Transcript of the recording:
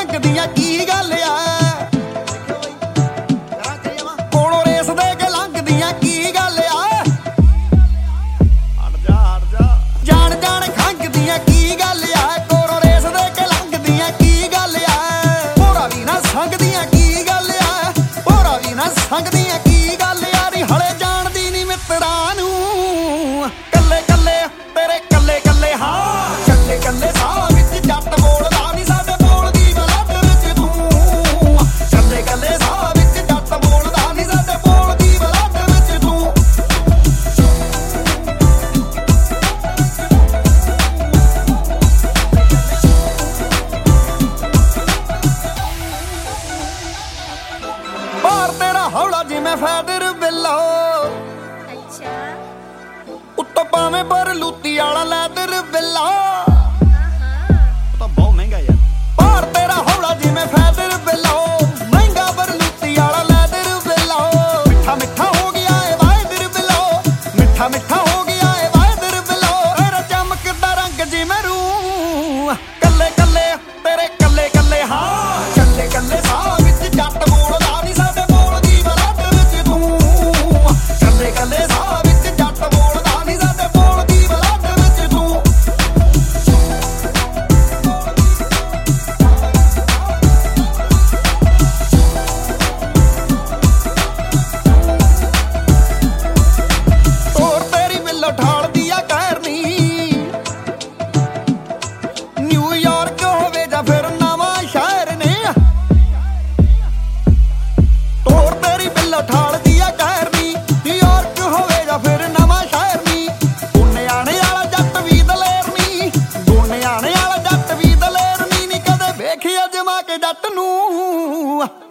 ਖੰਗ ਦੀਆਂ ਕੀ ਗੱਲ ਆ ਕੋਲੋਂ ਰੇਸ ਦੇ ਕੇ ਲੰਘਦੀਆਂ ਕੀ ਗੱਲ ਆ ਹਟ ਜਾ ਜਾਣ ਜਾਣ ਖੰਗ ਦੀਆਂ ਕੀ ਗੱਲ ਆ ਕੋਲੋਂ ਰੇਸ ਦੇ ਕੇ ਲੰਘਦੀਆਂ ਕੀ ਗੱਲ ਆ ਭੋਰਾ ਵੀ ਨਾ ਸੰਗਦੀਆਂ ਕੀ ਗੱਲ ਆ ਭੋਰਾ ਵੀ ਨਾ ਸੰਗਦੀਆਂ ਕੀ ਗੱਲ ਆ ਰੀ ਹਲੇ ਜਾਣਦੀ ਨੀ ਮਿੱਤਰਾਂ ਨੂੰ ਕੱਲੇ ਕੱਲੇ ਤੇਰੇ ਕੱਲੇ ਕੱਲੇ ਹਾਂ ਕੱਲੇ ਕੱਲੇ ਸਾਹ ਵਿੱਚ ਜੱਟ ਬੋਲਦਾ ਨੀ ਸਾਡੇ ਬੋਲਦੀ ਬਲੱਡ ਵਿੱਚ ਤੂੰ ਕੱਲੇ ਕੱਲੇ ਸਾਹ ਵਿੱਚ ਜੱਟ ਬੋਲਦਾ ਨੀ ਸਾਡੇ ਬੋਲਦੀ ਬਲੱਡ ਵਿੱਚ ਤੂੰ ਬਾਹਰ ਤੇਰਾ ਹੌਲਾ ਜਿਵੇਂ ਫੈਦਰ ਬਿੱਲੋ ਅੱਛਾ ਉੱਤੋਂ ਪਾਵੇਂ ਪਰ ਲੂਤੀ ਵਾਲਾ ਲੈਦਰ ਬਿੱਲਾ ਤਾਂ ਬਹੁਤ ਮਹਿੰਗਾ ਯਾਰ ਬਾਹਰ ਤੇਰਾ ਹੌਲਾ ਜਿਵੇਂ ਫੈਦਰ ਬਿੱਲੋ ਮਹਿੰਗਾ ਪਰ ਲੂਤੀ ਵਾਲਾ ਲੈਦਰ ਬਿੱਲਾ ਮਿੱਠਾ ਮਿੱਠਾ ਹੋ ਗਿਆ ਏ ਵਾਇਦਰ ਬਿੱਲੋ ਮਿੱਠਾ ਮਿੱਠਾ ਹੋ ਗਿਆ ਏ ਵਾਇਦਰ ਬਿੱਲੋ ਤੇਰਾ ਚਮਕਦਾ ਰੰਗ ਜਿਵੇਂ ਰੂ ਕੱਲੇ ਕੱਲੇ ਤੇਰੇ ਕੱਲੇ ਕੱਲੇ ਹਾਂ ਕੱਲੇ ਕੱਲੇ ਸਾਹ ਵਿੱਚ ਜੱਟ ਬੋਲਦਾ ਨੀ ਸਾਡੇ ਬੋਲਦੀ ਬਲੱਡ ਵਿੱਚ ਤੂੰ ਕੱਲੇ ਕੱਲੇ ਸਾਹ ਵਿੱਚ ਜੱਟ ਬੋਲਦਾ ਨੀ ਸਾਡੇ ਬੋਲਦੀ ਬਲੱਡ ਵਿੱਚ ਤੂੰ ਤੋਰ ਤੇਰੀ ਬਿੱਲੋ ਠਾਲਦੀ ਆ ਕਹਿਰਨੀ ਨਿਊਯਾਰਕ ਹੋਵੇ ਜਾਂ ਫਿਰ ਨਵਾਂ ਸ਼ਹਿਰ ਨੇ ਤੋਰ ਤੇਰੀ ਬਿੱਲੋ ਠਾਲਦੀ ਆ ਕਹਿਰਨੀ ਨਿਊਯਾਰਕ ਹੋਵੇ ਜਾਂ ਫਿਰ ਨਵਾਂ ਸ਼ਹਿਰ ਨੀ ਗੁੰਨਿਆਣੇ ਵਾਲਾ ਜੱਟ ਵੀ ਦਲੇਰ ਨੀ ਗੁੰਨਿਆਣੇ ਵਾਲਾ ਜੱਟ ਵੀ ਦਲੇਰ ਨੀ ਕਦੇ ਵੇਖਿਆ ਜਮਾ ਕੇ ਜੱਟ ਨੂੰ